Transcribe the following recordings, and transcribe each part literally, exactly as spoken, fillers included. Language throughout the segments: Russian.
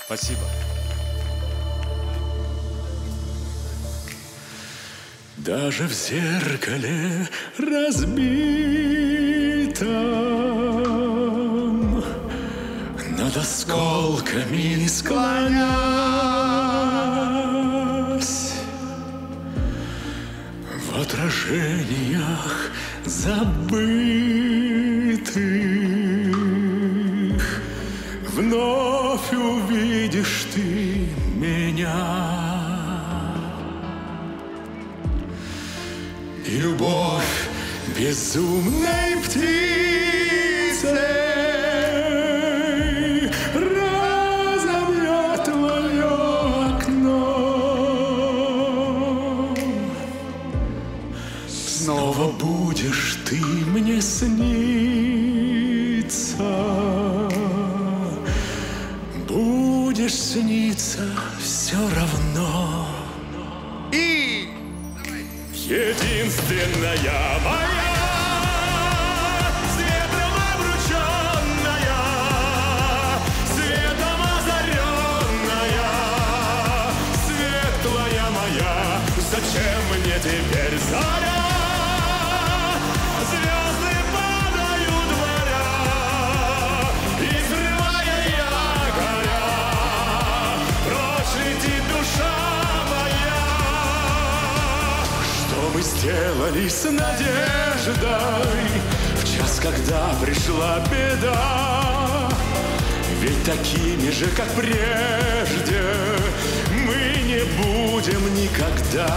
Спасибо. Даже в зеркале разбитом над осколками склонясь, в отражениях забытых вновь увидишь ты меня. И любовь безумной птицей разобьет твое окно. Снова будешь ты мне сниться, будешь сниться все равно. И единственная моя, светом обрученная, светом озаренная, светлая моя, зачем мне теперь заря? Звезды падают в моря, и взрывая якоря, прочь летит душа. Мы сделали с надеждой в час, когда пришла беда. Ведь такими же, как прежде, мы не будем никогда.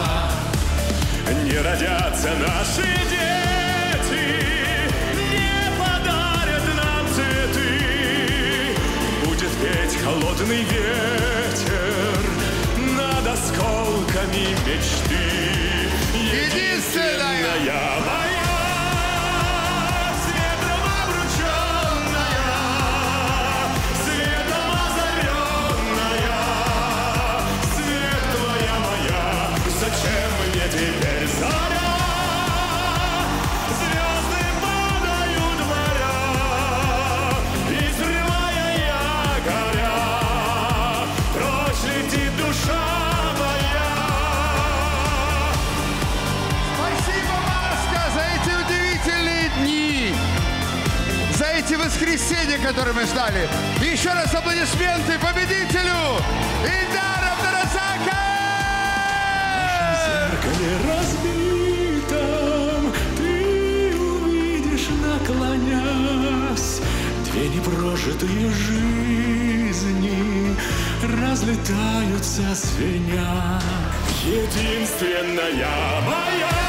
Не родятся наши дети, не подарят нам цветы. Будет петь холодный ветер над осколками мечты. Единственная моя, светом обрученная, светом озаренная, светлая моя, зачем мне теперь заря? Звезды падают в моря, и взрывая якоря, прочь летит душа. Эти воскресенья, которые мы ждали. И еще раз аплодисменты победителю Ильдар Абдуразаков! В зеркале разбитом ты увидишь, наклонясь, две непрожитые жизни разлетаются звеня. Единственная моя.